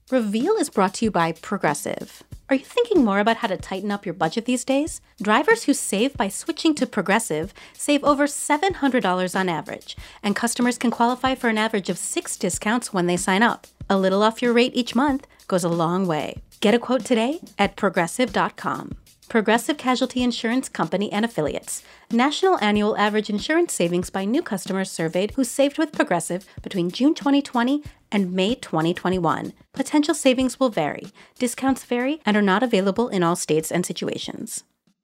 Reveal is brought to you by Progressive. Are you thinking more about how to tighten up your budget these days? Drivers who save by switching to Progressive save over $700 on average, and customers can qualify for an average of 6 discounts when they sign up. A little off your rate each month goes a long way. Get a quote today at Progressive.com. Progressive Casualty Insurance Company and Affiliates. National annual average insurance savings by new customers surveyed who saved with Progressive between June 2020 and May 2021. Potential savings will vary. Discounts vary and are not available in all states and situations.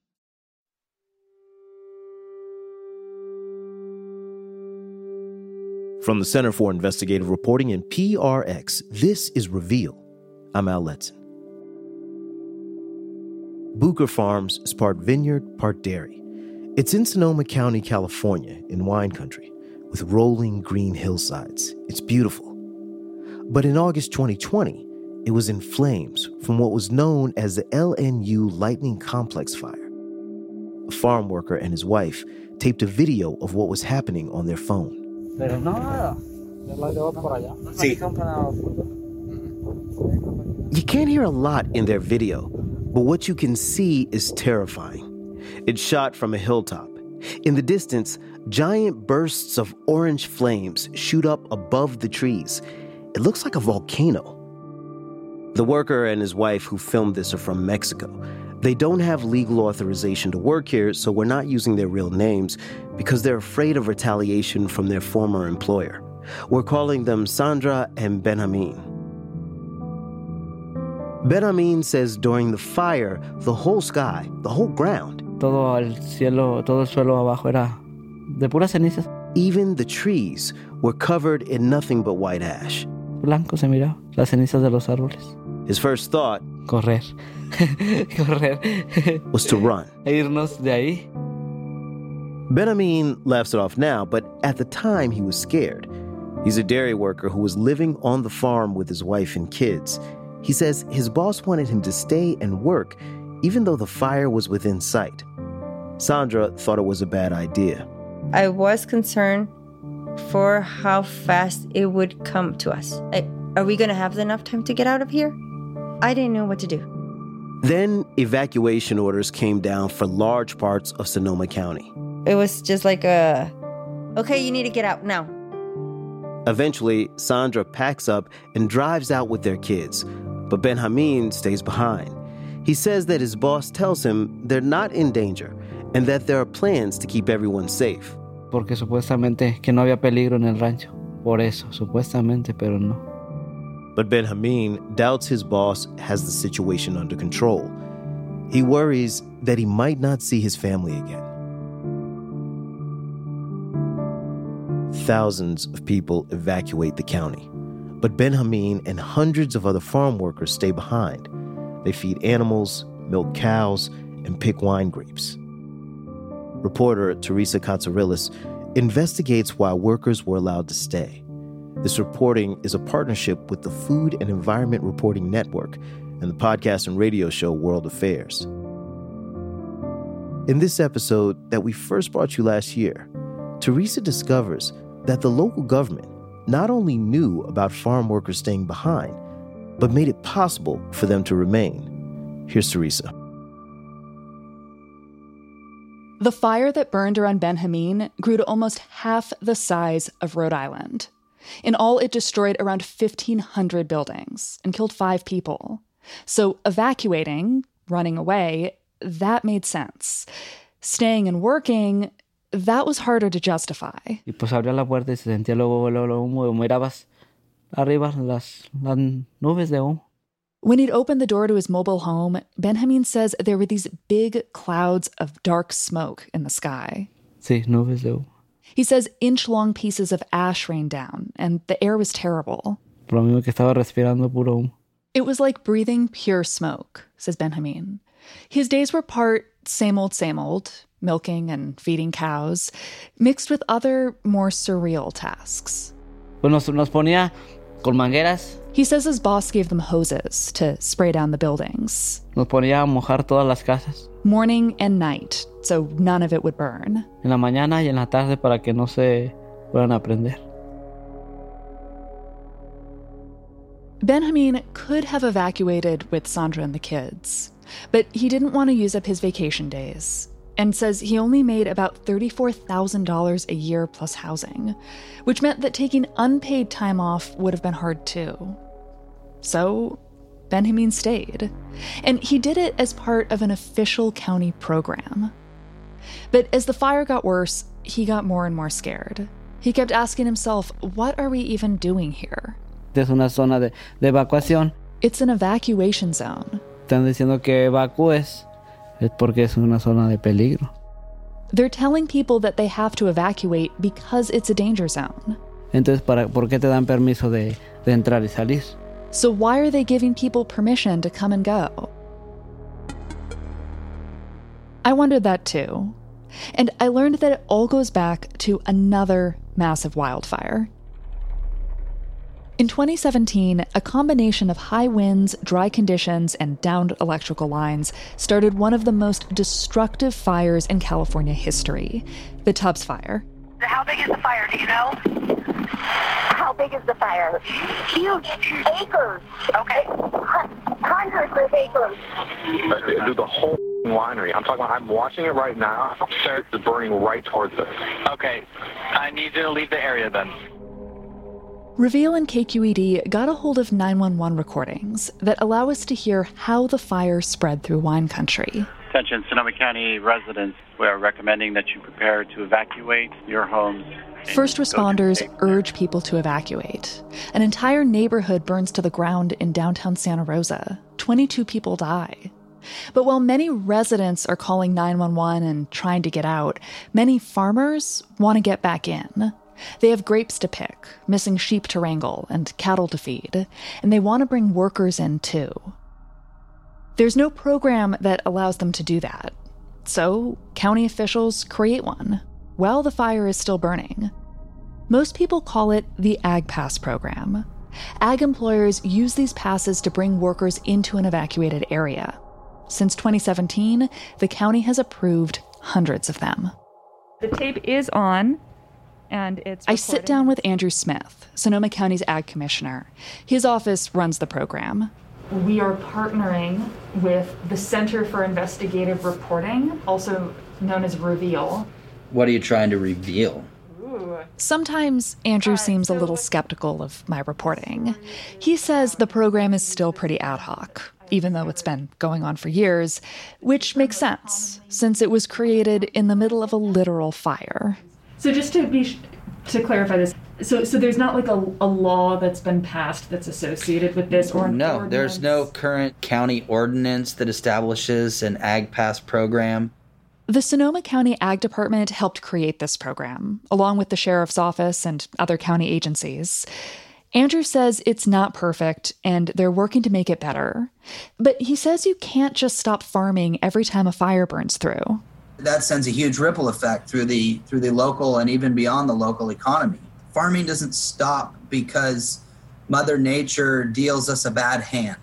From the Center for Investigative Reporting and PRX, this is Reveal. I'm Al Letson. Bucher Farms is part vineyard, part dairy. It's in Sonoma County, California, in wine country, with rolling green hillsides. It's beautiful. But in August 2020, it was in flames from what was known as the LNU Lightning Complex fire. A farm worker and his wife taped a video of what was happening on their phone. You can't hear a lot in their video, but what you can see is terrifying. It's shot from a hilltop. In the distance, giant bursts of orange flames shoot up above the trees. It looks like a volcano. The worker and his wife who filmed this are from Mexico. They don't have legal authorization to work here, so we're not using their real names because they're afraid of retaliation from their former employer. We're calling them Sandra and Benjamin. Benjamin says during the fire, the whole sky, the whole ground, todo el suelo abajo era de puras cenizas. Even the trees were covered in nothing but white ash. Blanco se miraba, las cenizas de los árboles. His first thought correr was to run. Irnos de ahí. Benjamin laughs it off now, but at the time he was scared. He's a dairy worker who was living on the farm with his wife and kids. He says his boss wanted him to stay and work, even though the fire was within sight. Sandra thought it was a bad idea. I was concerned for how fast it would come to us. Are we going to have enough time to get out of here? I didn't know what to do. Then evacuation orders came down for large parts of Sonoma County. It was just like okay, you need to get out now. Eventually, Sandra packs up and drives out with their kids, but Benjamin stays behind. He says that his boss tells him they're not in danger and that there are plans to keep everyone safe. Porque supuestamente que no había peligro en el rancho. Por eso, supuestamente, pero no. But Benjamin doubts his boss has the situation under control. He worries that he might not see his family again. Thousands of people evacuate the county, but Benjamin and hundreds of other farm workers stay behind. They feed animals, milk cows, and pick wine grapes. Reporter Teresa Katsourelis investigates why workers were allowed to stay. This reporting is a partnership with the Food and Environment Reporting Network and the podcast and radio show World Affairs. In this episode that we first brought you last year, Teresa discovers that the local government not only knew about farm workers staying behind, but made it possible for them to remain. Here's Teresa. The fire that burned around Benjamin grew to almost half the size of Rhode Island. In all, it destroyed around 1,500 buildings and killed 5 people. So evacuating, running away, that made sense. Staying and working, that was harder to justify. Y pues abría la puerta y se sentía luego humo. Mirabas arriba las nubes de humo. When he'd opened the door to his mobile home, Benjamin says there were these big clouds of dark smoke in the sky. Sí, nubes de humo. He says inch-long pieces of ash rained down, and the air was terrible. Por lo mismo que estaba respirando puro humo. It was like breathing pure smoke, says Benjamin. His days were part same old, milking and feeding cows, mixed with other, more surreal tasks. Pues nos ponía con mangueras. He says his boss gave them hoses to spray down the buildings. Nos ponía a mojar todas las casas. Morning and night, so none of it would burn. En la mañana y en la tarde para que no se fueran a prender. Ben Hameen could have evacuated with Sandra and the kids, but he didn't want to use up his vacation days and says he only made about $34,000 a year plus housing, which meant that taking unpaid time off would have been hard too. So Ben Hameen stayed, and he did it as part of an official county program. But as the fire got worse, he got more and more scared. He kept asking himself, what are we even doing here? Es una zona de evacuación. It's an evacuation zone. Están diciendo que evacúes. Es porque es una zona de peligro. They're telling people that they have to evacuate because it's a danger zone. Entonces, ¿por qué te dan permiso de entrar y salir? So why are they giving people permission to come and go? I wondered that too. And I learned that it all goes back to another massive wildfire. In 2017, a combination of high winds, dry conditions, and downed electrical lines started one of the most destructive fires in California history, the Tubbs Fire. How big is the fire, do you know? How big is the fire? Huge. Acres. Okay. Hundreds of acres. Do the whole winery. I'm watching it right now. It's burning right towards us. Okay. I need you to leave the area then. Reveal and KQED got a hold of 911 recordings that allow us to hear how the fire spread through wine country. Attention, Sonoma County residents, we are recommending that you prepare to evacuate your homes. First responders urge people to evacuate. An entire neighborhood burns to the ground in downtown Santa Rosa. 22 people die. But while many residents are calling 911 and trying to get out, many farmers want to get back in. They have grapes to pick, missing sheep to wrangle, and cattle to feed, and they want to bring workers in too. There's no program that allows them to do that. So, county officials create one while the fire is still burning. Most people call it the Ag Pass program. Ag employers use these passes to bring workers into an evacuated area. Since 2017, the county has approved hundreds of them. The tape is on. And it's I sit down with Andrew Smith, Sonoma County's Ag Commissioner. His office runs the program. We are partnering with the Center for Investigative Reporting, also known as Reveal. What are you trying to reveal? Sometimes Andrew seems a little skeptical of my reporting. He says the program is still pretty ad hoc, even though it's been going on for years, which makes sense, since it was created in the middle of a literal fire. So just to clarify this, so there's not like a law that's been passed that's associated with this, or no, ordinance? There's no current county ordinance that establishes an Ag Pass program. The Sonoma County Ag Department helped create this program, along with the Sheriff's Office and other county agencies. Andrew says it's not perfect, and they're working to make it better. But he says you can't just stop farming every time a fire burns through. That sends a huge ripple effect through the local and even beyond the local economy. Farming doesn't stop because Mother Nature deals us a bad hand.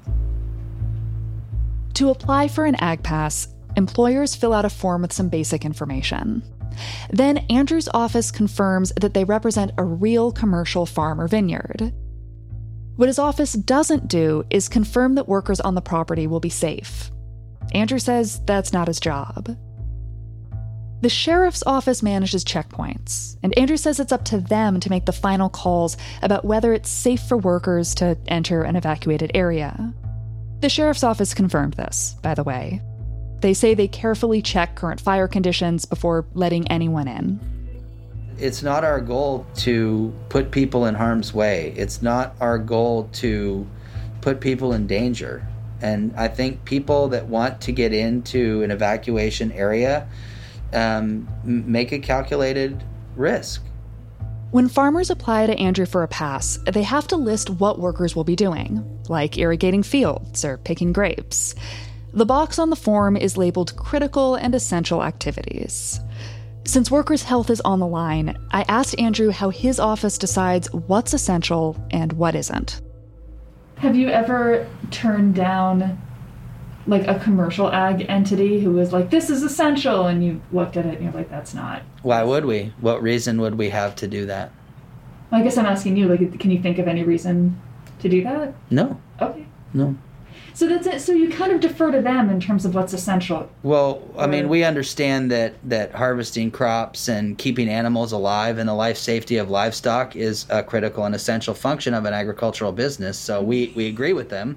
To apply for an Ag Pass, employers fill out a form with some basic information. Then Andrew's office confirms that they represent a real commercial farm or vineyard. What his office doesn't do is confirm that workers on the property will be safe. Andrew says that's not his job. The sheriff's office manages checkpoints, and Andrew says it's up to them to make the final calls about whether it's safe for workers to enter an evacuated area. The sheriff's office confirmed this, by the way. They say they carefully check current fire conditions before letting anyone in. It's not our goal to put people in harm's way. It's not our goal to put people in danger. And I think people that want to get into an evacuation area make a calculated risk. When farmers apply to Andrew for a pass, they have to list what workers will be doing, like irrigating fields or picking grapes. The box on the form is labeled critical and essential activities. Since workers' health is on the line, I asked Andrew how his office decides what's essential and what isn't. Have you ever turned down like a commercial ag entity who was like, this is essential, and you looked at it and you're like, that's not? Why would we? What reason would we have to do that? I guess I'm asking you, like, can you think of any reason to do that? No. Okay. No. So that's it. So you kind of defer to them in terms of what's essential. Well, I mean, we understand that harvesting crops and keeping animals alive and the life safety of livestock is a critical and essential function of an agricultural business. So we agree with them.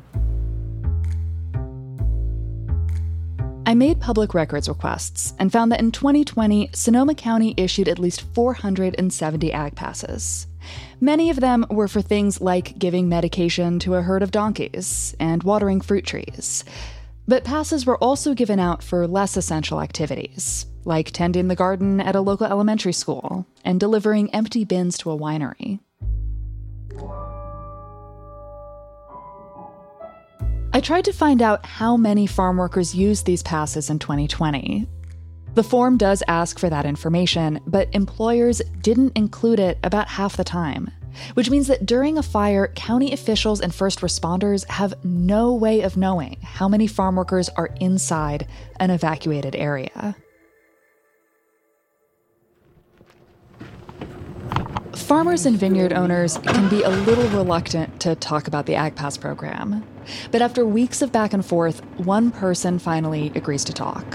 I made public records requests and found that in 2020, Sonoma County issued at least 470 ag passes. Many of them were for things like giving medication to a herd of donkeys and watering fruit trees. But passes were also given out for less essential activities, like tending the garden at a local elementary school and delivering empty bins to a winery. I tried to find out how many farm workers used these passes in 2020. The form does ask for that information, but employers didn't include it about half the time, which means that during a fire, county officials and first responders have no way of knowing how many farm workers are inside an evacuated area. Farmers and vineyard owners can be a little reluctant to talk about the Ag Pass program. But after weeks of back and forth, one person finally agrees to talk.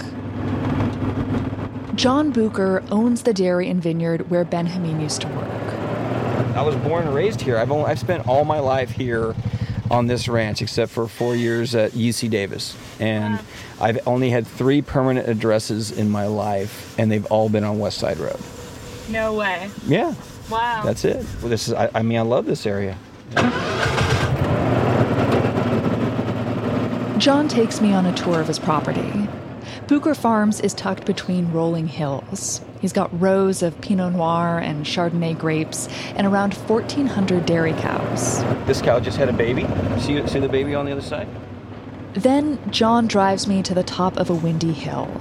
John Bucher owns the dairy and vineyard where Ben Hameen used to work. I was born and raised here. I've spent all my life here on this ranch, except for 4 years at UC Davis. And I've only had 3 permanent addresses in my life, and they've all been on West Side Road. No way. Yeah. Wow. That's it. Well, I love this area. John takes me on a tour of his property. Bucher Farms is tucked between rolling hills. He's got rows of Pinot Noir and Chardonnay grapes and around 1,400 dairy cows. This cow just had a baby. See the baby on the other side? Then John drives me to the top of a windy hill.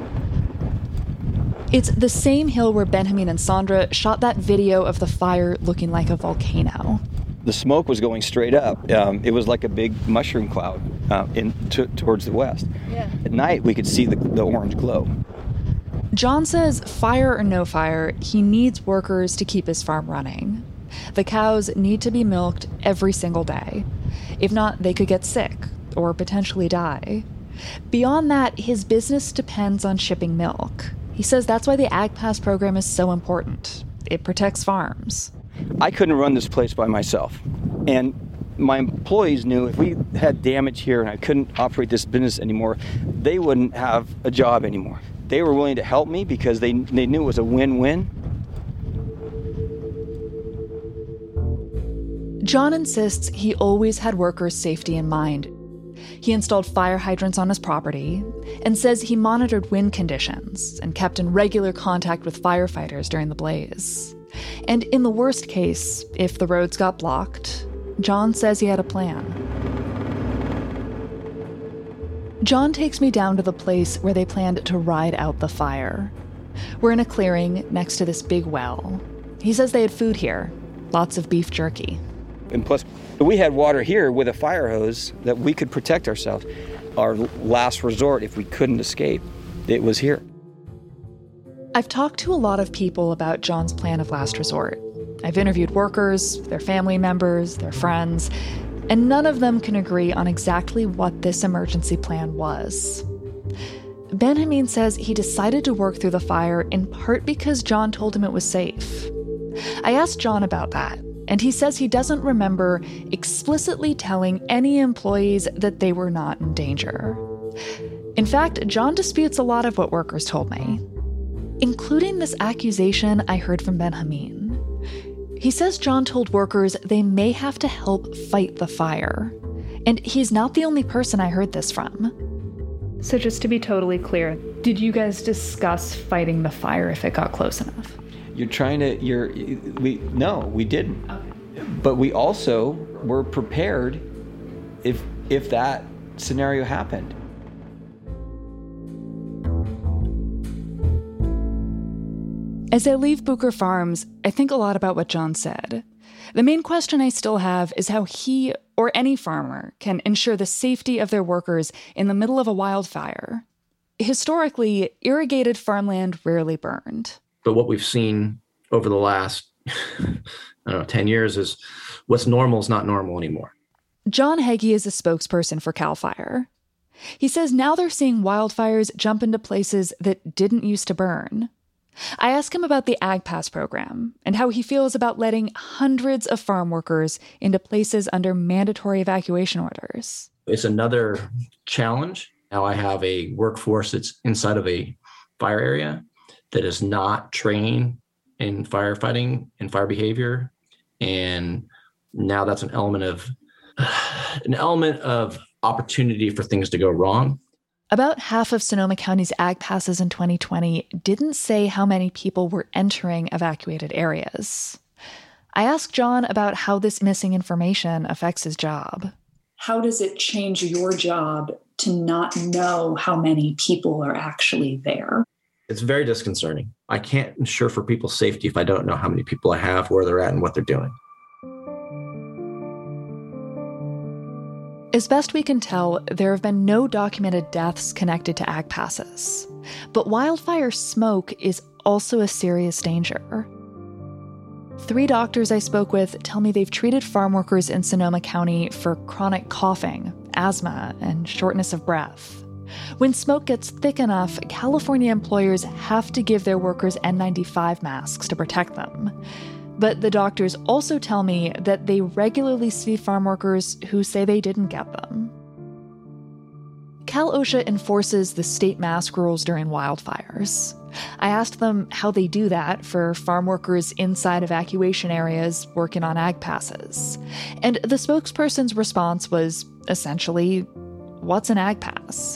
It's the same hill where Ben Hameen and Sandra shot that video of the fire looking like a volcano. The smoke was going straight up. It was like a big mushroom cloud towards the west. Yeah. At night, we could see the orange glow. John says, fire or no fire, he needs workers to keep his farm running. The cows need to be milked every single day. If not, they could get sick or potentially die. Beyond that, his business depends on shipping milk. He says that's why the Ag Pass program is so important. It protects farms. I couldn't run this place by myself. And my employees knew if we had damage here and I couldn't operate this business anymore, they wouldn't have a job anymore. They were willing to help me because they knew it was a win-win. John insists he always had workers' safety in mind. He installed fire hydrants on his property and says he monitored wind conditions and kept in regular contact with firefighters during the blaze. And in the worst case, if the roads got blocked, John says he had a plan. John takes me down to the place where they planned to ride out the fire. We're in a clearing next to this big well. He says they had food here, lots of beef jerky. And plus, we had water here with a fire hose that we could protect ourselves. Our last resort, if we couldn't escape, it was here. I've talked to a lot of people about John's plan of last resort. I've interviewed workers, their family members, their friends, and none of them can agree on exactly what this emergency plan was. Ben Hameen says he decided to work through the fire in part because John told him it was safe. I asked John about that, and he says he doesn't remember explicitly telling any employees that they were not in danger. In fact, John disputes a lot of what workers told me, including this accusation I heard from Ben Hameen. He says John told workers they may have to help fight the fire. And he's not the only person I heard this from. So just to be totally clear, did you guys discuss fighting the fire if it got close enough? No, we didn't. Okay. But we also were prepared if that scenario happened. As I leave Bucher Farms, I think a lot about what John said. The main question I still have is how he or any farmer can ensure the safety of their workers in the middle of a wildfire. Historically, irrigated farmland rarely burned. But what we've seen over the last, 10 years is what's normal is not normal anymore. John Hagee is a spokesperson for CAL FIRE. He says now they're seeing wildfires jump into places that didn't used to burn. I ask him about the Ag Pass program and how he feels about letting hundreds of farm workers into places under mandatory evacuation orders. It's another challenge. Now I have a workforce that's inside of a fire area that is not trained in firefighting and fire behavior. And now that's an element of opportunity for things to go wrong. About half of Sonoma County's Ag Passes in 2020 didn't say how many people were entering evacuated areas. I asked John about how this missing information affects his job. How does it change your job to not know how many people are actually there? It's very disconcerting. I can't ensure for people's safety if I don't know how many people I have, where they're at, and what they're doing. As best we can tell, there have been no documented deaths connected to Ag Passes. But wildfire smoke is also a serious danger. 3 doctors I spoke with tell me they've treated farm workers in Sonoma County for chronic coughing, asthma, and shortness of breath. When smoke gets thick enough, California employers have to give their workers N95 masks to protect them. But the doctors also tell me that they regularly see farm workers who say they didn't get them. Cal OSHA enforces the state mask rules during wildfires. I asked them how they do that for farm workers inside evacuation areas working on Ag Passes. And the spokesperson's response was essentially, what's an Ag Pass?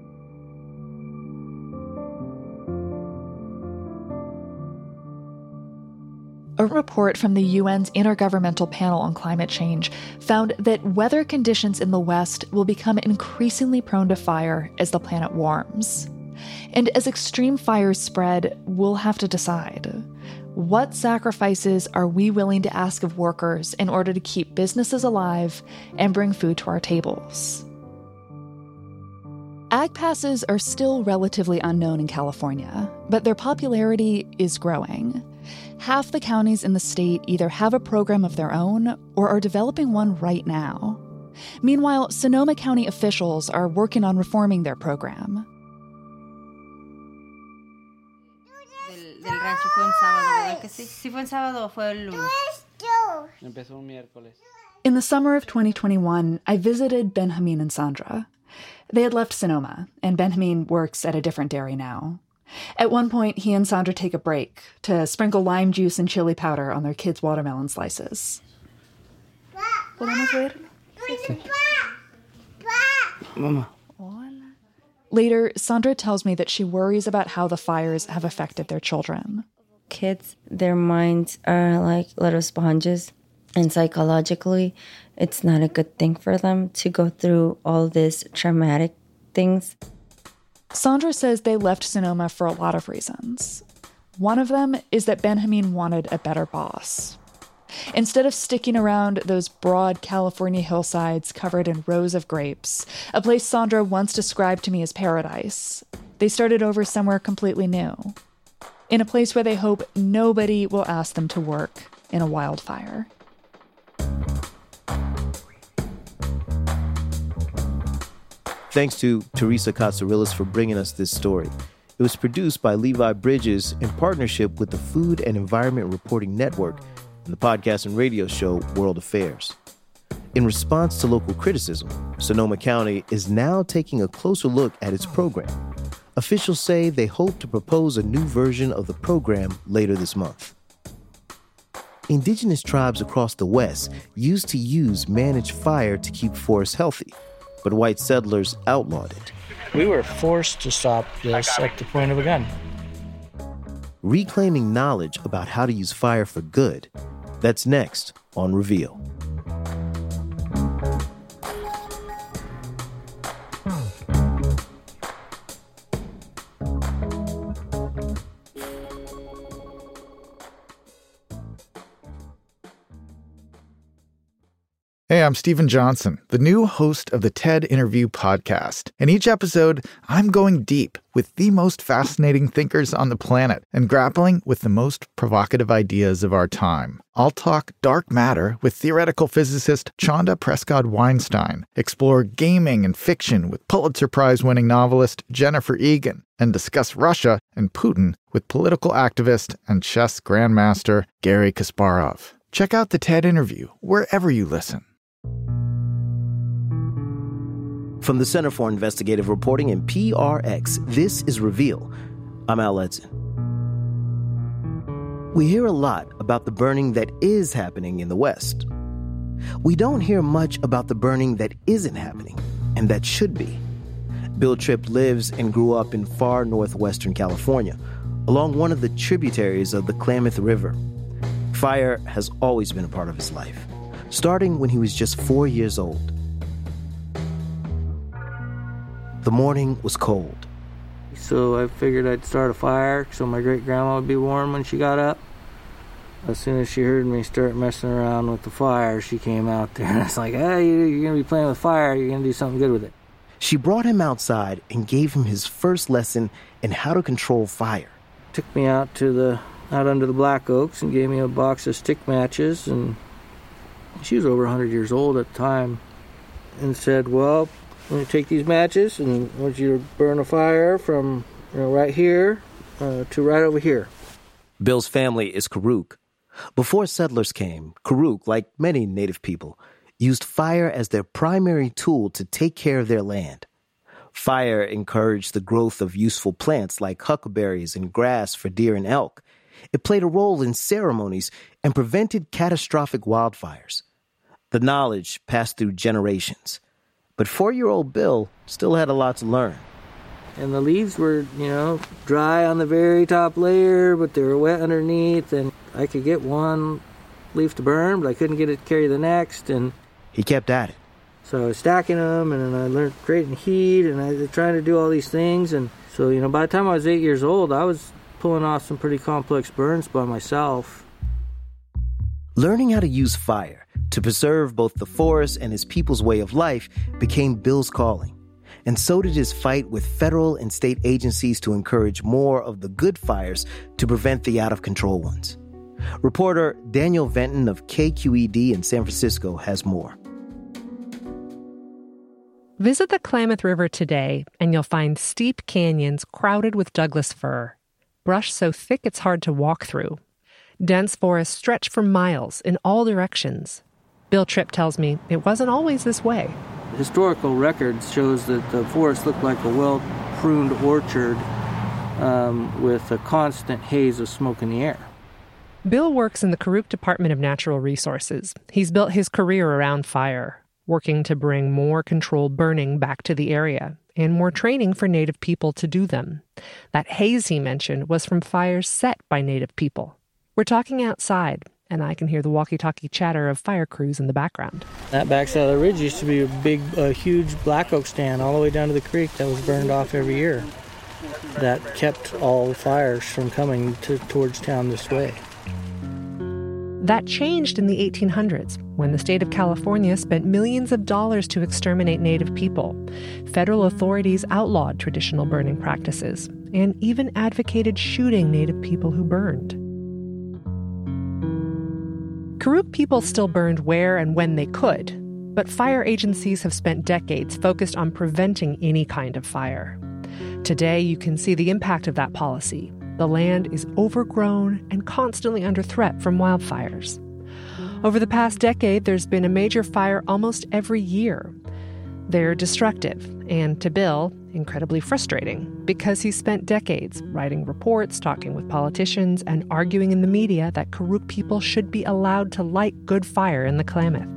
A report from the UN's Intergovernmental Panel on Climate Change found that weather conditions in the West will become increasingly prone to fire as the planet warms. And as extreme fires spread, we'll have to decide. What sacrifices are we willing to ask of workers in order to keep businesses alive and bring food to our tables? Ag Passes are still relatively unknown in California, but their popularity is growing. Half the counties in the state either have a program of their own or are developing one right now. Meanwhile, Sonoma County officials are working on reforming their program. Del rancho fue un sábado, ¿verdad que sí? Sí fue un sábado o fue el lunes. Empezó un miércoles. In the summer of 2021, I visited Benjamin and Sandra. They had left Sonoma, and Benjamin works at a different dairy now. At one point, he and Sandra take a break to sprinkle lime juice and chili powder on their kids' watermelon slices. ¿Podemos ver? Sí. Mama. Later, Sandra tells me that she worries about how the fires have affected their children. Kids, their minds are like little sponges. And psychologically, it's not a good thing for them to go through all these traumatic things. Sandra says they left Sonoma for a lot of reasons. One of them is that Benjamin wanted a better boss. Instead of sticking around those broad California hillsides covered in rows of grapes, a place Sandra once described to me as paradise, they started over somewhere completely new. In a place where they hope nobody will ask them to work in a wildfire. Thanks to Teresa Katsourelis for bringing us this story. It was produced by Levi Bridges in partnership with the Food and Environment Reporting Network and the podcast and radio show World Affairs. In response to local criticism, Sonoma County is now taking a closer look at its program. Officials say they hope to propose a new version of the program later this month. Indigenous tribes across the West used to use managed fire to keep forests healthy, but white settlers outlawed it. We were forced to stop this at the point of a gun. Reclaiming knowledge about how to use fire for good. That's next on Reveal. Hey, I'm Stephen Johnson, the new host of the TED Interview podcast. In each episode, I'm going deep with the most fascinating thinkers on the planet and grappling with the most provocative ideas of our time. I'll talk dark matter with theoretical physicist Chanda Prescod-Weinstein, explore gaming and fiction with Pulitzer Prize-winning novelist Jennifer Egan, and discuss Russia and Putin with political activist and chess grandmaster Garry Kasparov. Check out the TED Interview wherever you listen. From the Center for Investigative Reporting and PRX, this is Reveal. I'm Al Edson. We hear a lot about the burning that is happening in the West. We don't hear much about the burning that isn't happening, and that should be. Bill Tripp lives and grew up in far northwestern California, along one of the tributaries of the Klamath River. Fire has always been a part of his life, starting when he was just 4 years old. The morning was cold. So I figured I'd start a fire so my great-grandma would be warm when she got up. As soon as she heard me start messing around with the fire, she came out there and I was like, hey, you're going to be playing with fire. You're going to do something good with it. She brought him outside and gave him his first lesson in how to control fire. Took me out under the black oaks and gave me a box of stick matches, and she was over 100 years old at the time, and said, well, I'm going to take these matches and I want you to burn a fire from right here to right over here. Bill's family is Karuk. Before settlers came, Karuk, like many native people, used fire as their primary tool to take care of their land. Fire encouraged the growth of useful plants like huckleberries and grass for deer and elk. It played a role in ceremonies and prevented catastrophic wildfires. The knowledge passed through generations. But 4-year-old Bill still had a lot to learn. And the leaves were, dry on the very top layer, but they were wet underneath, and I could get one leaf to burn, but I couldn't get it to carry the next, and he kept at it. So I was stacking them, and then I learned creating heat, and I was trying to do all these things, and so, by the time I was 8 years old, I was pulling off some pretty complex burns by myself. Learning how to use fire to preserve both the forest and his people's way of life became Bill's calling. And so did his fight with federal and state agencies to encourage more of the good fires to prevent the out-of-control ones. Reporter Daniel Venton of KQED in San Francisco has more. Visit the Klamath River today, and you'll find steep canyons crowded with Douglas fir. Brush so thick it's hard to walk through. Dense forests stretch for miles in all directions. Bill Tripp tells me it wasn't always this way. Historical records shows that the forest looked like a well-pruned orchard with a constant haze of smoke in the air. Bill works in the Karuk Department of Natural Resources. He's built his career around fire, working to bring more controlled burning back to the area and more training for Native people to do them. That haze he mentioned was from fires set by Native people. We're talking outside, and I can hear the walkie-talkie chatter of fire crews in the background. That backside of the ridge used to be a huge black oak stand all the way down to the creek that was burned off every year. That kept all the fires from coming towards town this way. That changed in the 1800s, when the state of California spent millions of dollars to exterminate Native people. Federal authorities outlawed traditional burning practices and even advocated shooting Native people who burned. Karuk people still burned where and when they could, but fire agencies have spent decades focused on preventing any kind of fire. Today, you can see the impact of that policy. The land is overgrown and constantly under threat from wildfires. Over the past decade, there's been a major fire almost every year. They're destructive and, to Bill, incredibly frustrating because he spent decades writing reports, talking with politicians, and arguing in the media that Karuk people should be allowed to light good fire in the Klamath.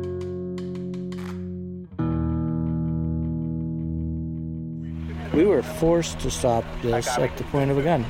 We were forced to stop this at the point of a gun.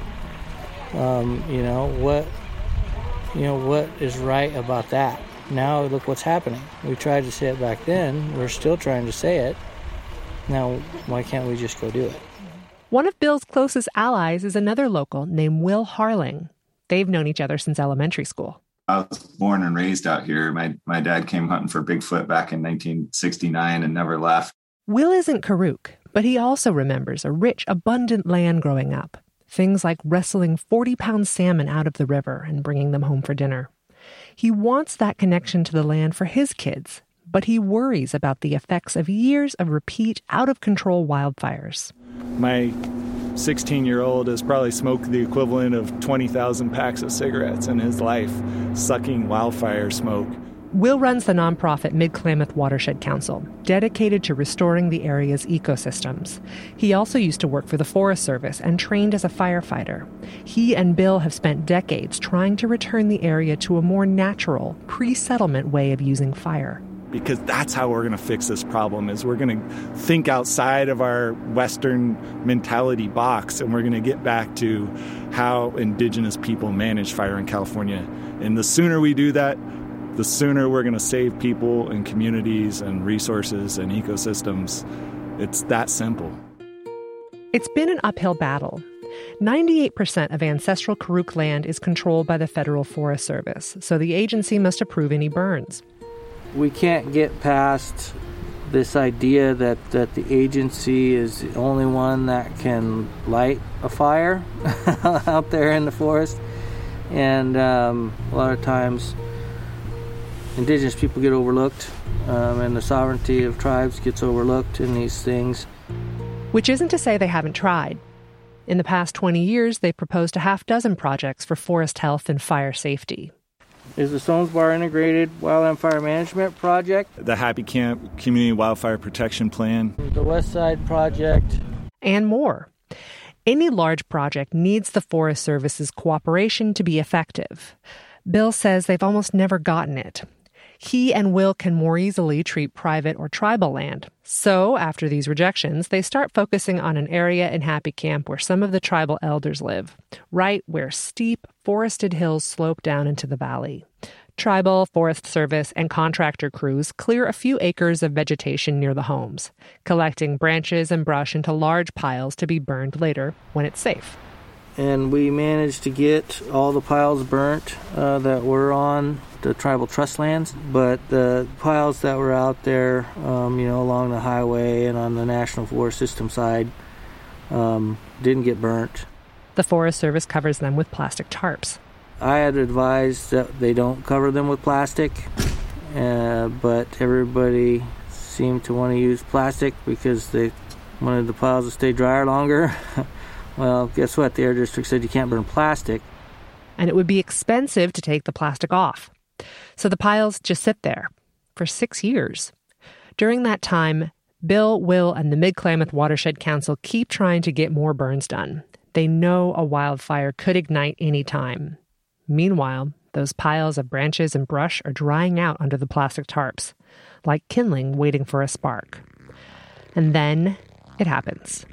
What is right about that? Now look what's happening. We tried to say it back then. We're still trying to say it. Now, why can't we just go do it? One of Bill's closest allies is another local named Will Harling. They've known each other since elementary school. I was born and raised out here. My dad came hunting for Bigfoot back in 1969 and never left. Will isn't Karuk, but he also remembers a rich, abundant land growing up. Things like wrestling 40-pound salmon out of the river and bringing them home for dinner. He wants that connection to the land for his kids, but he worries about the effects of years of repeat, out-of-control wildfires. My 16-year-old has probably smoked the equivalent of 20,000 packs of cigarettes in his life, sucking wildfire smoke. Will runs the nonprofit Mid-Klamath Watershed Council, dedicated to restoring the area's ecosystems. He also used to work for the Forest Service and trained as a firefighter. He and Bill have spent decades trying to return the area to a more natural, pre-settlement way of using fire. Because that's how we're going to fix this problem, is we're going to think outside of our Western mentality box, and we're going to get back to how indigenous people manage fire in California. And the sooner we do that, the sooner we're going to save people and communities and resources and ecosystems. It's that simple. It's been an uphill battle. 98% of ancestral Karuk land is controlled by the Federal Forest Service, so the agency must approve any burns. We can't get past this idea that the agency is the only one that can light a fire out there in the forest. And a lot of times indigenous people get overlooked, and the sovereignty of tribes gets overlooked in these things. Which isn't to say they haven't tried. In the past 20 years, they've proposed a half-dozen projects for forest health and fire safety. Is the Stones Bar Integrated Wildland Fire Management Project, the Happy Camp Community Wildfire Protection Plan, the West Side Project, and more. Any large project needs the Forest Service's cooperation to be effective. Bill says they've almost never gotten it. He and Will can more easily treat private or tribal land. So, after these rejections, they start focusing on an area in Happy Camp where some of the tribal elders live, right where steep, forested hills slope down into the valley. Tribal, Forest Service, and contractor crews clear a few acres of vegetation near the homes, collecting branches and brush into large piles to be burned later when it's safe. And we managed to get all the piles burnt that were on the tribal trust lands, but the piles that were out there, along the highway and on the National Forest System side, didn't get burnt. The Forest Service covers them with plastic tarps. I had advised that they don't cover them with plastic, but everybody seemed to want to use plastic because they wanted the piles to stay drier longer. Well, guess what? The Air District said you can't burn plastic. And it would be expensive to take the plastic off. So the piles just sit there for 6 years. During that time, Bill, Will, and the Mid-Klamath Watershed Council keep trying to get more burns done. They know a wildfire could ignite any time. Meanwhile, those piles of branches and brush are drying out under the plastic tarps, like kindling waiting for a spark. And then it happens.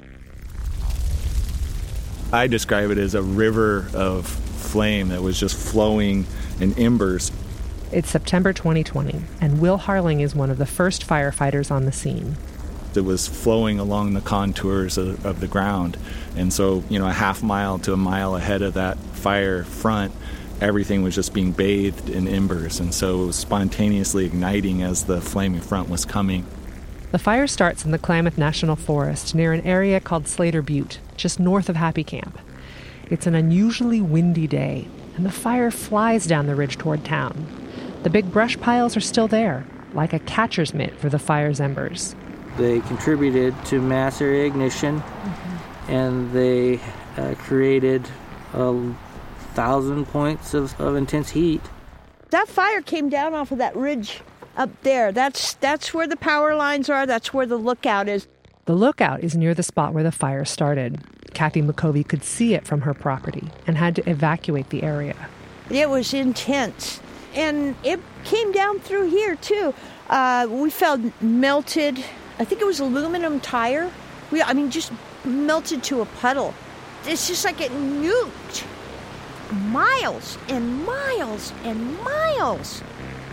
I describe it as a river of flame that was just flowing in embers. It's September 2020, and Will Harling is one of the first firefighters on the scene. It was flowing along the contours of the ground. And so, a half mile to a mile ahead of that fire front, everything was just being bathed in embers. And so it was spontaneously igniting as the flaming front was coming. The fire starts in the Klamath National Forest near an area called Slater Butte, just north of Happy Camp. It's an unusually windy day, and the fire flies down the ridge toward town. The big brush piles are still there, like a catcher's mitt for the fire's embers. They contributed to mass area ignition, and they created 1,000 points of intense heat. That fire came down off of that ridge up there. That's where the power lines are. That's where the lookout is. The lookout is near the spot where the fire started. Kathy McCovey could see it from her property and had to evacuate the area. It was intense. And it came down through here, too. We felt melted. I think it was aluminum tire. Just melted to a puddle. It's just like it nuked miles and miles and miles.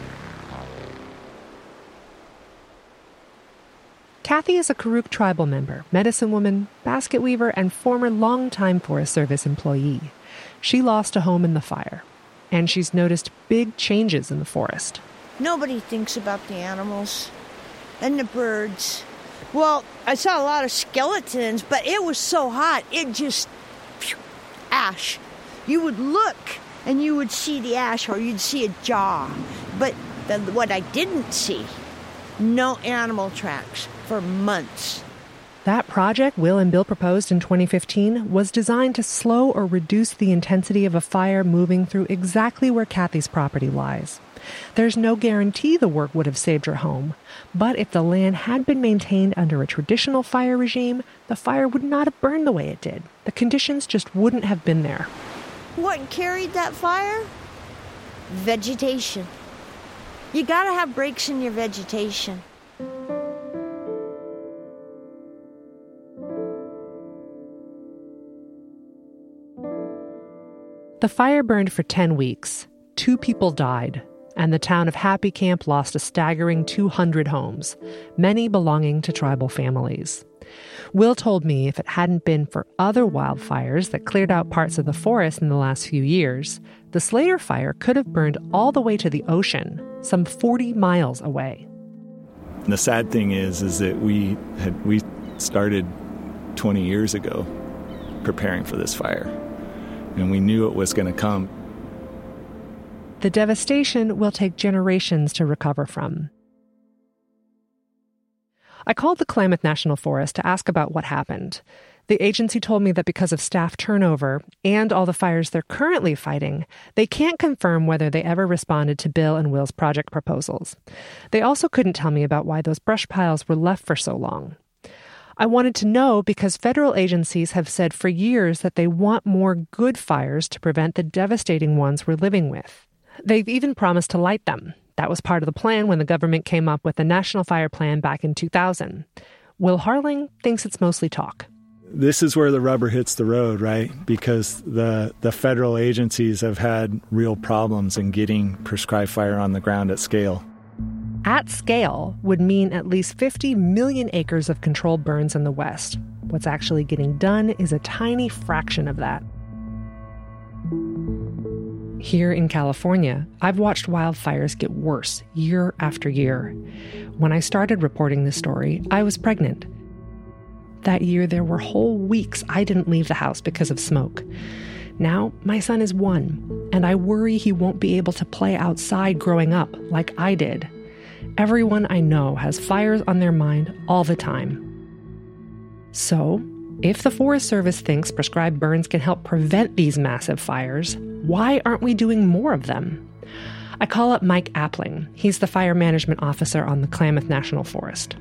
Kathy is a Karuk tribal member, medicine woman, basket weaver, and former longtime Forest Service employee. She lost a home in the fire. and she's noticed big changes in the forest. Nobody thinks about the animals and the birds. Well, I saw a lot of skeletons, but it was so hot, it just, ash. You would look and you would see the ash, or you'd see a jaw. But what I didn't see, no animal tracks for months. That project Will and Bill proposed in 2015 was designed to slow or reduce the intensity of a fire moving through exactly where Kathy's property lies. There's no guarantee the work would have saved her home, but if the land had been maintained under a traditional fire regime, the fire would not have burned the way it did. The conditions just wouldn't have been there. What carried that fire? Vegetation. You gotta have breaks in your vegetation. The fire burned for 10 weeks. 2 people died, and the town of Happy Camp lost a staggering 200 homes, many belonging to tribal families. Will told me if it hadn't been for other wildfires that cleared out parts of the forest in the last few years, the Slater fire could have burned all the way to the ocean, some 40 miles away. And the sad thing is that we started 20 years ago preparing for this fire. And we knew it was going to come. The devastation will take generations to recover from. I called the Klamath National Forest to ask about what happened. The agency told me that because of staff turnover and all the fires they're currently fighting, they can't confirm whether they ever responded to Bill and Will's project proposals. They also couldn't tell me about why those brush piles were left for so long. I wanted to know because federal agencies have said for years that they want more good fires to prevent the devastating ones we're living with. They've even promised to light them. That was part of the plan when the government came up with the National Fire Plan back in 2000. Will Harling thinks it's mostly talk. This is where the rubber hits the road, right? Because the federal agencies have had real problems in getting prescribed fire on the ground at scale. At scale would mean at least 50 million acres of controlled burns in the West. What's actually getting done is a tiny fraction of that. Here in California, I've watched wildfires get worse year after year. When I started reporting this story, I was pregnant. That year, there were whole weeks I didn't leave the house because of smoke. Now, my son is 1, and I worry he won't be able to play outside growing up like I did. Everyone I know has fires on their mind all the time. So, if the Forest Service thinks prescribed burns can help prevent these massive fires, why aren't we doing more of them? I call up Mike Appling. He's the fire management officer on the Klamath National Forest.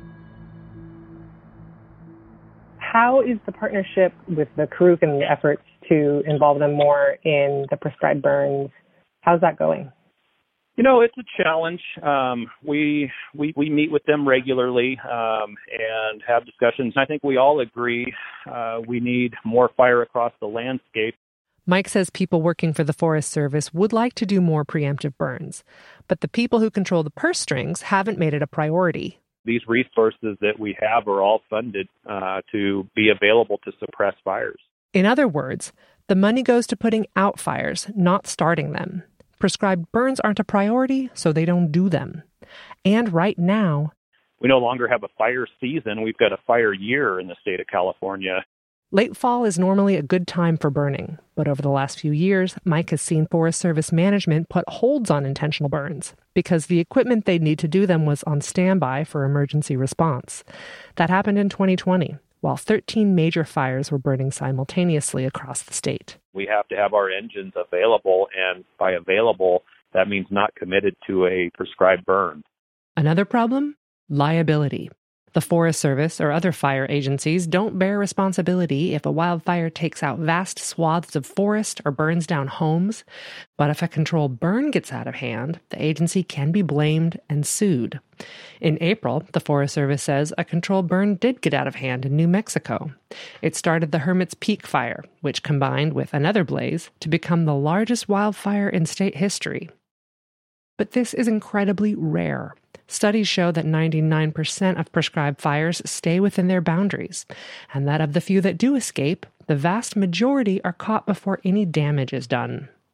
How is the partnership with the Karuk and the efforts to involve them more in the prescribed burns? How's that going? You know, it's a challenge. We meet with them regularly and have discussions. I think we all agree we need more fire across the landscape. Mike says people working for the Forest Service would like to do more preemptive burns, but the people who control the purse strings haven't made it a priority. These resources that we have are all funded to be available to suppress fires. In other words, the money goes to putting out fires, not starting them. Prescribed burns aren't a priority, so they don't do them. And right now, we no longer have a fire season. We've got a fire year in the state of California. Late fall is normally a good time for burning, but over the last few years, Mike has seen Forest Service management put holds on intentional burns because the equipment they'd need to do them was on standby for emergency response. That happened in 2020, while 13 major fires were burning simultaneously across the state. We have to have our engines available, and by available, that means not committed to a prescribed burn. Another problem? Liability. The Forest Service or other fire agencies don't bear responsibility if a wildfire takes out vast swaths of forest or burns down homes. But if a controlled burn gets out of hand, the agency can be blamed and sued. In April, the Forest Service says a controlled burn did get out of hand in New Mexico. It started the Hermit's Peak fire, which combined with another blaze to become the largest wildfire in state history. But this is incredibly rare. Studies show that 99% of prescribed fires stay within their boundaries, and that of the few that do escape, the vast majority are caught before any damage is done.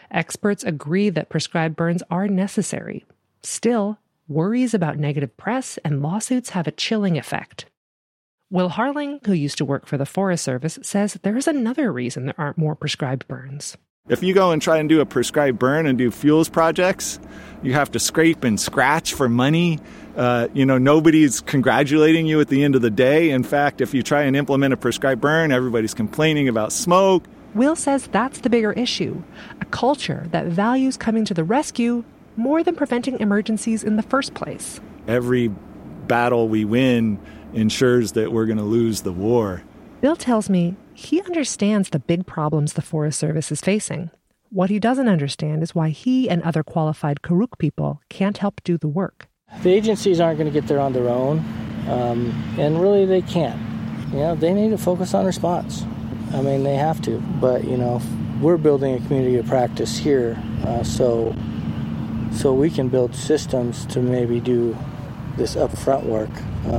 Experts agree that prescribed burns are necessary. Still, worries about negative press and lawsuits have a chilling effect. Will Harling, who used to work for the Forest Service, says there is another reason there aren't more prescribed burns. If you go and try and do a prescribed burn and do fuels projects, you have to scrape and scratch for money. Nobody's congratulating you at the end of the day. In fact, if you try and implement a prescribed burn, everybody's complaining about smoke. Will says that's the bigger issue, a culture that values coming to the rescue more than preventing emergencies in the first place. Every battle we win ensures that we're going to lose the war. Bill tells me he understands the big problems the Forest Service is facing. What he doesn't understand is why he and other qualified Karuk people can't help do the work. The agencies aren't going to get there on their own, and really they can't. They need to focus on response. They have to. But, we're building a community of practice here, so we can build systems to maybe do this upfront work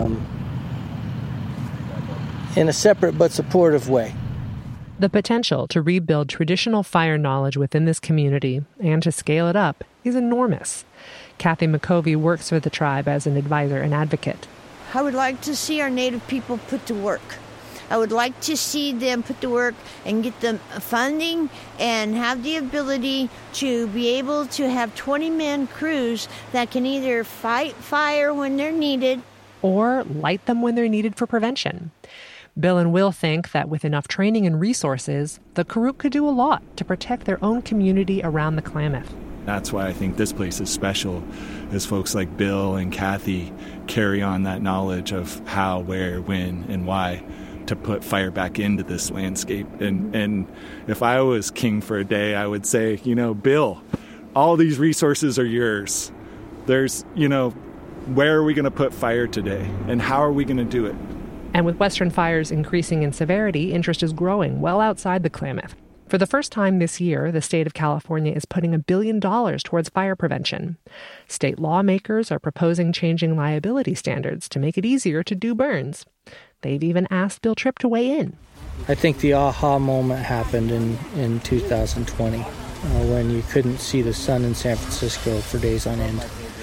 in a separate but supportive way. The potential to rebuild traditional fire knowledge within this community and to scale it up is enormous. Kathy McCovey works for the tribe as an advisor and advocate. I would like to see our Native people put to work. I would like to see them put to work and get them funding and have the ability to be able to have 20-man crews that can either fight fire when they're needed or light them when they're needed for prevention. Bill and Will think that with enough training and resources, the Karuk could do a lot to protect their own community around the Klamath. That's why I think this place is special, as folks like Bill and Kathy carry on that knowledge of how, where, when, and why to put fire back into this landscape. And if I was king for a day, I would say, Bill, all these resources are yours. There's, where are we going to put fire today? And how are we going to do it? And with Western fires increasing in severity, interest is growing well outside the Klamath. For the first time this year, the state of California is putting $1 billion towards fire prevention. State lawmakers are proposing changing liability standards to make it easier to do burns. They've even asked Bill Tripp to weigh in. I think the aha moment happened in 2020 when you couldn't see the sun in San Francisco for days on end,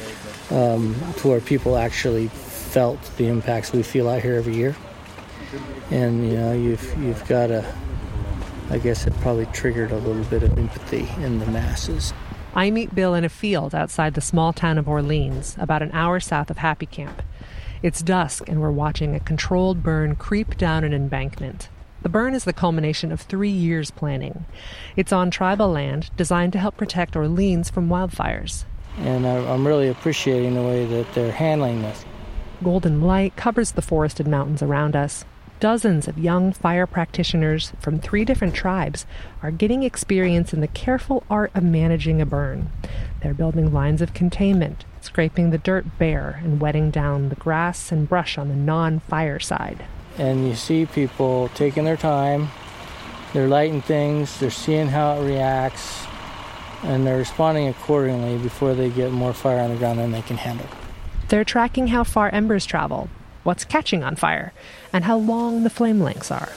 to where people actually felt the impacts we feel out here every year. And you've got I guess it probably triggered a little bit of empathy in the masses. I meet Bill in a field outside the small town of Orleans, about an hour south of Happy Camp. It's dusk and we're watching a controlled burn creep down an embankment. The burn is the culmination of 3 years planning. It's on tribal land designed to help protect Orleans from wildfires. And I'm really appreciating the way that they're handling this. Golden light covers the forested mountains around us. Dozens of young fire practitioners from 3 different tribes are getting experience in the careful art of managing a burn. They're building lines of containment, scraping the dirt bare and wetting down the grass and brush on the non-fire side. And you see people taking their time, they're lighting things, they're seeing how it reacts, and they're responding accordingly before they get more fire on the ground than they can handle. They're tracking how far embers travel, what's catching on fire, and how long the flame lengths are.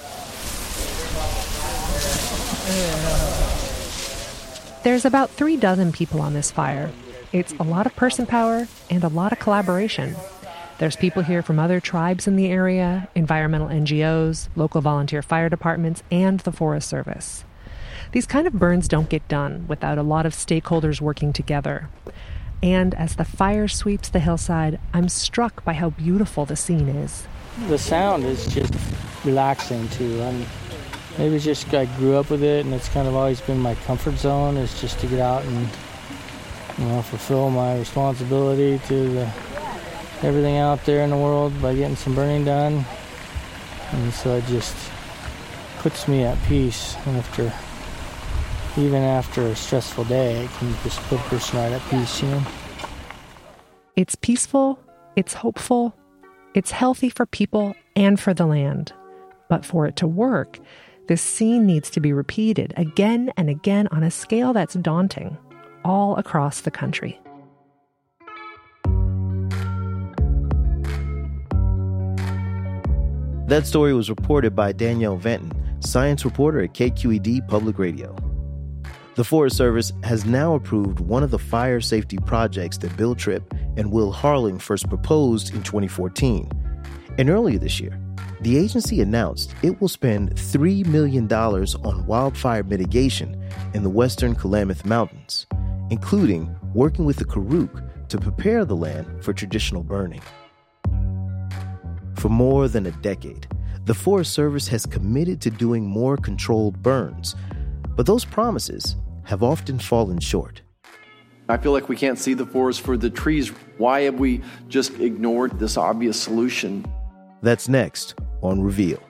There's about 36 people on this fire. It's a lot of person power and a lot of collaboration. There's people here from other tribes in the area, environmental NGOs, local volunteer fire departments, and the Forest Service. These kind of burns don't get done without a lot of stakeholders working together. And as the fire sweeps the hillside, I'm struck by how beautiful the scene is. The sound is just relaxing, too. Maybe it's just I grew up with it, and it's kind of always been my comfort zone, is just to get out and fulfill my responsibility to everything out there in the world by getting some burning done. And so it just puts me at peace even after a stressful day. It can just put a person right at peace, It's peaceful, it's hopeful, it's healthy for people and for the land. But for it to work, this scene needs to be repeated again and again on a scale that's daunting, all across the country. That story was reported by Danielle Venton, science reporter at KQED Public Radio. The Forest Service has now approved one of the fire safety projects that Bill Tripp and Will Harling first proposed in 2014. And earlier this year, the agency announced it will spend $3 million on wildfire mitigation in the western Klamath Mountains, including working with the Karuk to prepare the land for traditional burning. For more than a decade, the Forest Service has committed to doing more controlled burns, but those promises have often fallen short. I feel like we can't see the forest for the trees. Why have we just ignored this obvious solution? That's next on Reveal.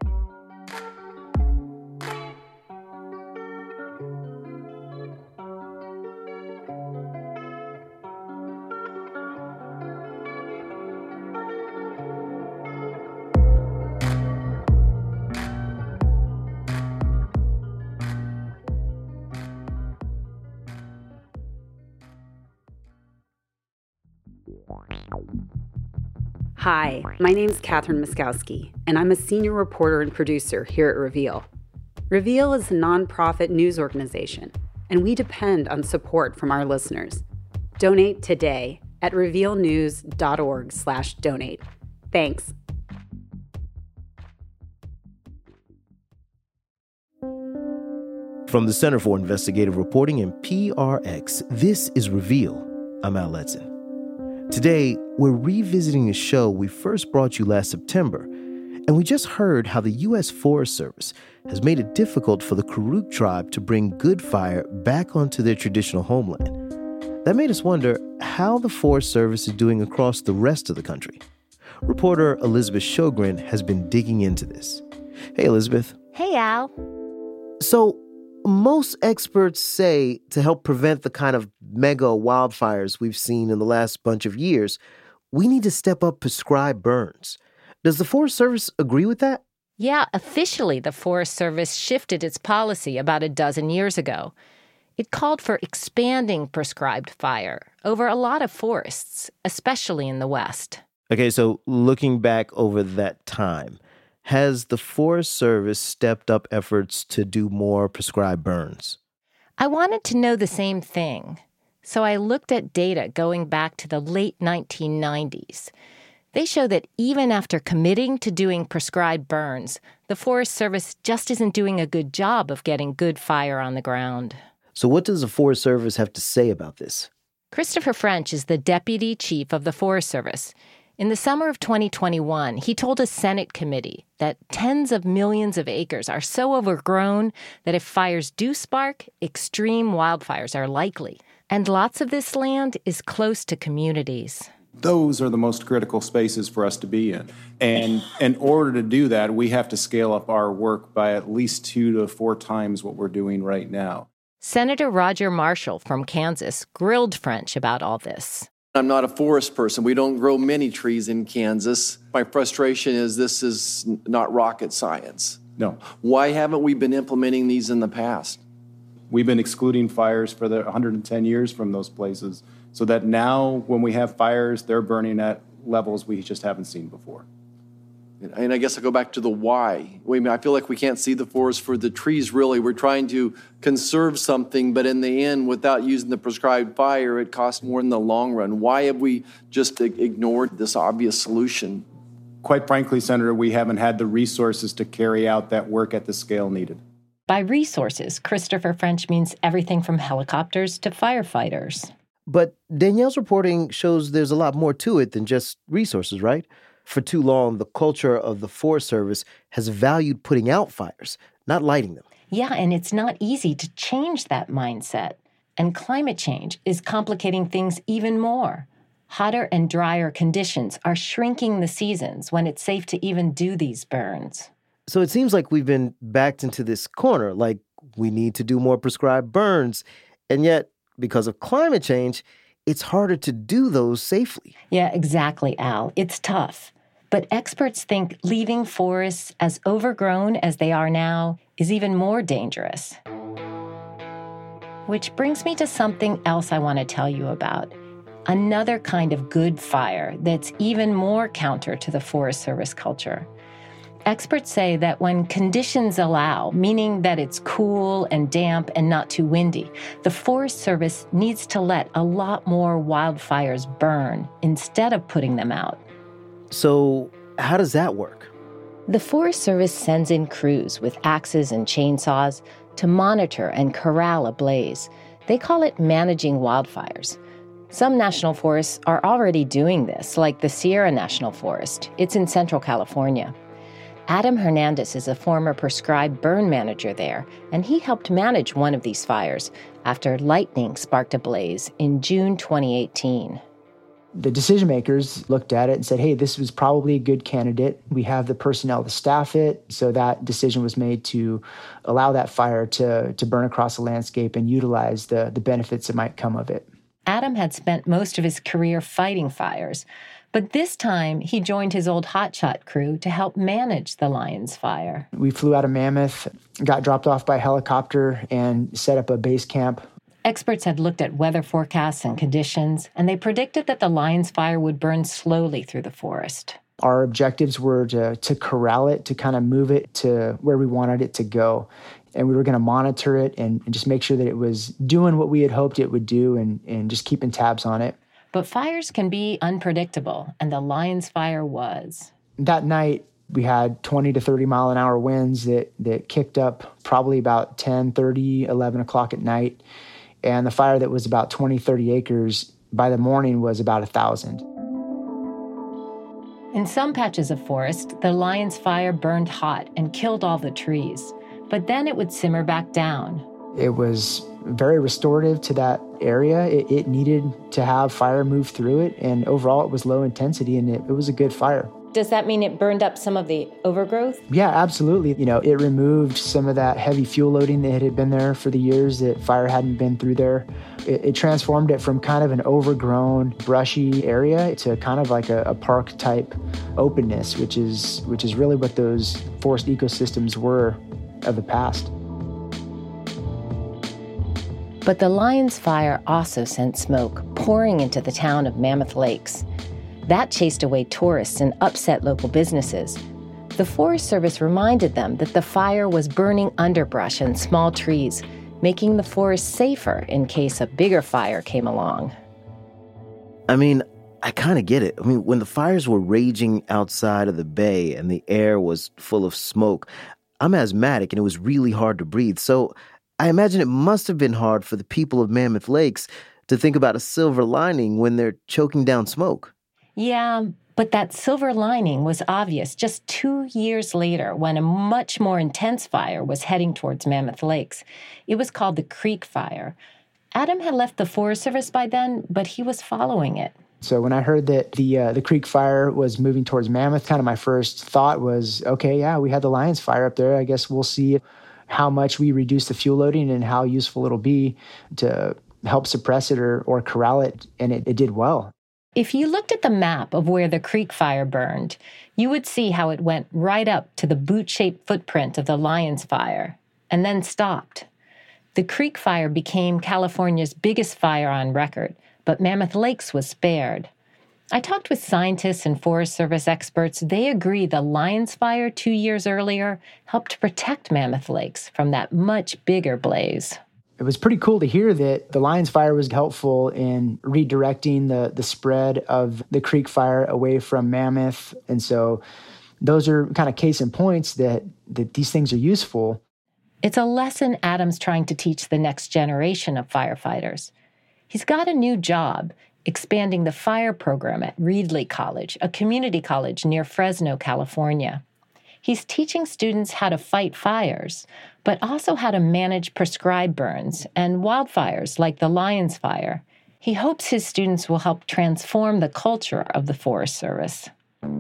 Hi, my name's Catherine Miskowski, and I'm a senior reporter and producer here at Reveal. Reveal is a nonprofit news organization, and we depend on support from our listeners. Donate today at revealnews.org/donate. Thanks. From the Center for Investigative Reporting and PRX, this is Reveal. I'm Al Letson. Today, we're revisiting a show we first brought you last September, and we just heard how the U.S. Forest Service has made it difficult for the Karuk tribe to bring good fire back onto their traditional homeland. That made us wonder how the Forest Service is doing across the rest of the country. Reporter Elizabeth Shogren has been digging into this. Hey, Elizabeth. Hey, Al. So, most experts say to help prevent the kind of mega wildfires we've seen in the last bunch of years, we need to step up prescribed burns. Does the Forest Service agree with that? Yeah, officially the Forest Service shifted its policy about a dozen years ago. It called for expanding prescribed fire over a lot of forests, especially in the West. Okay, so looking back over that time, has the Forest Service stepped up efforts to do more prescribed burns? I wanted to know the same thing, so I looked at data going back to the late 1990s. They show that even after committing to doing prescribed burns, the Forest Service just isn't doing a good job of getting good fire on the ground. So what does the Forest Service have to say about this? Christopher French is the deputy chief of the Forest Service. In the summer of 2021, he told a Senate committee that tens of millions of acres are so overgrown that if fires do spark, extreme wildfires are likely. And lots of this land is close to communities. Those are the most critical spaces for us to be in. And in order to do that, we have to scale up our work by at least 2 to 4 times what we're doing right now. Senator Roger Marshall from Kansas grilled French about all this. I'm not a forest person. We don't grow many trees in Kansas. My frustration is this is not rocket science. No. Why haven't we been implementing these in the past? We've been excluding fires for the 110 years from those places so that now when we have fires, they're burning at levels we just haven't seen before. And I guess I go back to the why. I feel like we can't see the forest for the trees, really. We're trying to conserve something, but in the end, without using the prescribed fire, it costs more in the long run. Why have we just ignored this obvious solution? Quite frankly, Senator, we haven't had the resources to carry out that work at the scale needed. By resources, Christopher French means everything from helicopters to firefighters. But Danielle's reporting shows there's a lot more to it than just resources, right? For too long, the culture of the Forest Service has valued putting out fires, not lighting them. Yeah, and it's not easy to change that mindset. And climate change is complicating things even more. Hotter and drier conditions are shrinking the seasons when it's safe to even do these burns. So it seems like we've been backed into this corner, like we need to do more prescribed burns. And yet, because of climate change, it's harder to do those safely. Yeah, exactly, Al. It's tough. But experts think leaving forests as overgrown as they are now is even more dangerous. Which brings me to something else I want to tell you about. Another kind of good fire that's even more counter to the Forest Service culture. experts say that when conditions allow, meaning that it's cool and damp and not too windy, the Forest Service needs to let a lot more wildfires burn instead of putting them out. So how does that work? The Forest Service sends in crews with axes and chainsaws to monitor and corral a blaze. They call it managing wildfires. Some national forests are already doing this, like the Sierra National Forest. It's in Central California. Adam Hernandez is a former prescribed burn manager there, and he helped manage one of these fires after lightning sparked a blaze in June 2018. The decision makers looked at it and said, hey, this was probably a good candidate. We have the personnel to staff it. So that decision was made to allow that fire to burn across the landscape and utilize the benefits that might come of it. Adam had spent most of his career fighting fires, but this time he joined his old hotshot crew to help manage the Lyons fire. We flew out of Mammoth, got dropped off by helicopter, and set up a base camp. Experts had looked at weather forecasts and conditions, and they predicted that the Lyons fire would burn slowly through the forest. Our objectives were to corral it, to kind of move it to where we wanted it to go. And we were going to monitor it and just make sure that it was doing what we had hoped it would do and just keeping tabs on it. But fires can be unpredictable, and the Lyons fire was. That night, we had 20 to 30 mile an hour winds that kicked up probably about 10, 30, 11 o'clock at night. And the fire that was about 20, 30 acres, by the morning was about 1,000. In some patches of forest, the Lyons fire burned hot and killed all the trees. But then it would simmer back down. It was very restorative to that area. It needed to have fire move through it. And overall, it was low intensity, and it was a good fire. Does that mean it burned up some of the overgrowth? Yeah, absolutely. It removed some of that heavy fuel loading that had been there for the years that fire hadn't been through there. It transformed it from kind of an overgrown, brushy area to kind of like a park-type openness, which is really what those forest ecosystems were of the past. But the Lyons fire also sent smoke pouring into the town of Mammoth Lakes. That chased away tourists and upset local businesses. The Forest Service reminded them that the fire was burning underbrush and small trees, making the forest safer in case a bigger fire came along. I mean, I kind of get it. I mean, when the fires were raging outside of the bay and the air was full of smoke, I'm asthmatic and it was really hard to breathe. So I imagine it must have been hard for the people of Mammoth Lakes to think about a silver lining when they're choking down smoke. Yeah, but that silver lining was obvious just 2 years later when a much more intense fire was heading towards Mammoth Lakes. It was called the Creek Fire. Adam had left the Forest Service by then, but he was following it. So when I heard that the Creek Fire was moving towards Mammoth, kind of my first thought was, okay, yeah, we had the Lyons fire up there. I guess we'll see how much we reduce the fuel loading and how useful it'll be to help suppress it or corral it. And it did well. If you looked at the map of where the Creek Fire burned, you would see how it went right up to the boot-shaped footprint of the Lyons fire and then stopped. The Creek Fire became California's biggest fire on record, but Mammoth Lakes was spared. I talked with scientists and Forest Service experts. They agree the Lyons fire 2 years earlier helped protect Mammoth Lakes from that much bigger blaze. It was pretty cool to hear that the Lyons fire was helpful in redirecting the spread of the Creek Fire away from Mammoth. And so those are kind of case in points that these things are useful. It's a lesson Adam's trying to teach the next generation of firefighters. He's got a new job, expanding the fire program at Reedley College, a community college near Fresno, California. He's teaching students how to fight fires, but also how to manage prescribed burns and wildfires like the Lyons fire. He hopes his students will help transform the culture of the Forest Service.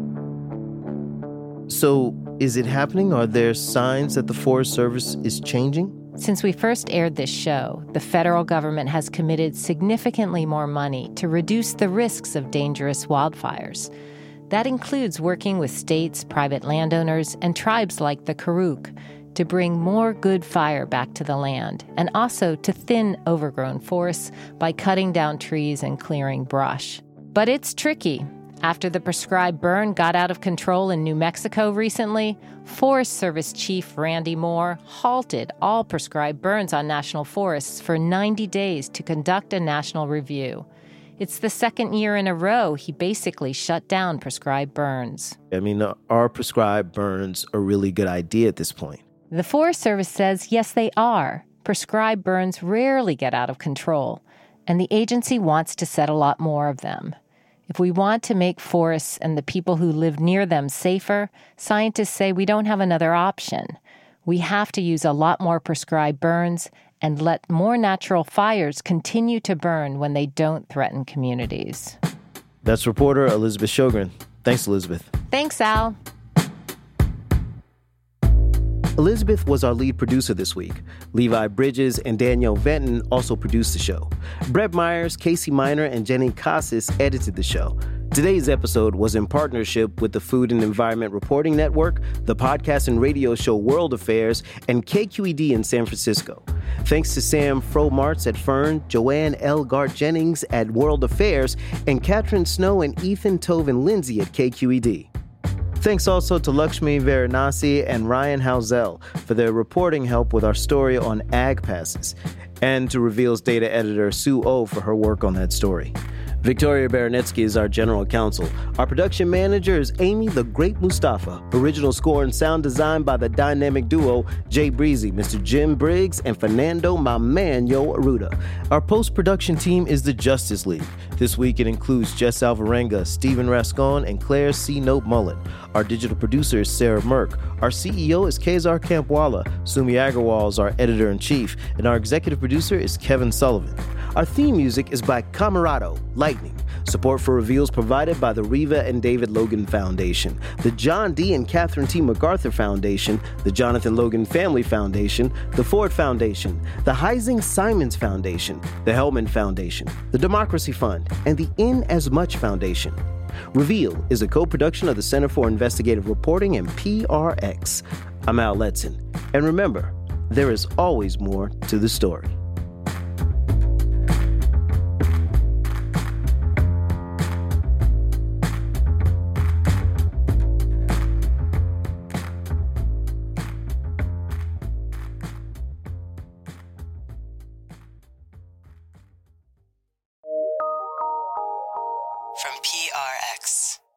So, is it happening? Are there signs that the Forest Service is changing? Since we first aired this show, the federal government has committed significantly more money to reduce the risks of dangerous wildfires. That includes working with states, private landowners, and tribes like the Karuk to bring more good fire back to the land, and also to thin overgrown forests by cutting down trees and clearing brush. But it's tricky. After the prescribed burn got out of control in New Mexico recently, Forest Service Chief Randy Moore halted all prescribed burns on national forests for 90 days to conduct a national review. It's the second year in a row he basically shut down prescribed burns. I mean, are prescribed burns a really good idea at this point? The Forest Service says yes, they are. Prescribed burns rarely get out of control, and the agency wants to set a lot more of them. If we want to make forests and the people who live near them safer, scientists say we don't have another option. We have to use a lot more prescribed burns and let more natural fires continue to burn when they don't threaten communities. That's reporter Elizabeth Sjogren. Thanks, Elizabeth. Thanks, Al. Elizabeth was our lead producer this week. Levi Bridges and Danielle Venton also produced the show. Brett Myers, Casey Miner, and Jenny Casas edited the show. Today's episode was in partnership with the Food and Environment Reporting Network, the podcast and radio show World Affairs, and KQED in San Francisco. Thanks to Sam Fromartz at Fern, Joanne L. Gart-Jennings at World Affairs, and Katrin Snow and Ethan Toven Lindsay at KQED. Thanks also to Lakshmi Varanasi and Ryan Housel for their reporting help with our story on ag passes, and to Reveal's data editor Sue Oh for her work on that story. Victoria Baranetsky is our general counsel. Our production manager is Amy the Great Mustafa. Original score and sound design by the dynamic duo Jay Breezy, Mr. Jim Briggs, and Fernando Mamanyo Aruda. Our post-production team is the Justice League. This week it includes Jess Alvarenga, Stephen Rascon, and Claire C. Note Mullen. Our digital producer is Sarah Merck. Our CEO is Kezar Kampwala. Sumi Agarwal is our editor-in-chief, and our executive producer is Kevin Sullivan. Our theme music is by Camerado, Lightning. Support for Reveals provided by the Reva and David Logan Foundation, the John D. and Catherine T. MacArthur Foundation, the Jonathan Logan Family Foundation, the Ford Foundation, the Heising Simons Foundation, the Hellman Foundation, the Democracy Fund, and the In As Much Foundation. Reveal is a co-production of the Center for Investigative Reporting and PRX. I'm Al Letson. And remember, there is always more to the story. From PRX.